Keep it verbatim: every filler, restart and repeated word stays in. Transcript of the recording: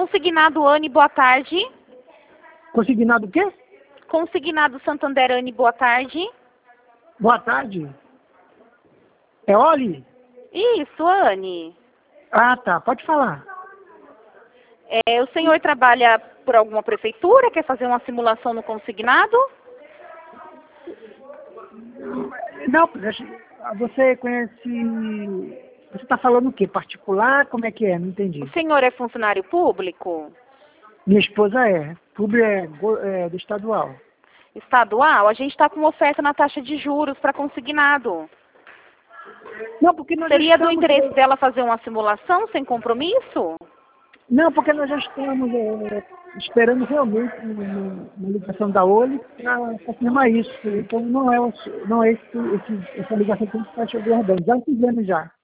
Consignado Anne, boa tarde. Consignado o quê? Consignado Santander Anne, boa tarde. Boa tarde. É Oli? Isso, Anne. Ah, tá. Pode falar. É, o senhor trabalha por alguma prefeitura? Quer fazer uma simulação no consignado? Não, você conhece... Você está falando o quê? Particular? Como é que é? Não entendi. O senhor é funcionário público? Minha esposa é. Público é, go- é do estadual. Estadual? A gente está com oferta na taxa de juros para consignado. Não, porque nós já Seria do estamos... interesse dela fazer uma simulação sem compromisso? Não, porque nós já estamos é, esperando realmente uma, uma ligação da Oli para confirmar isso. Então não é, o- não é esse, esse, essa ligação que a gente está aguardando. Já fizemos já.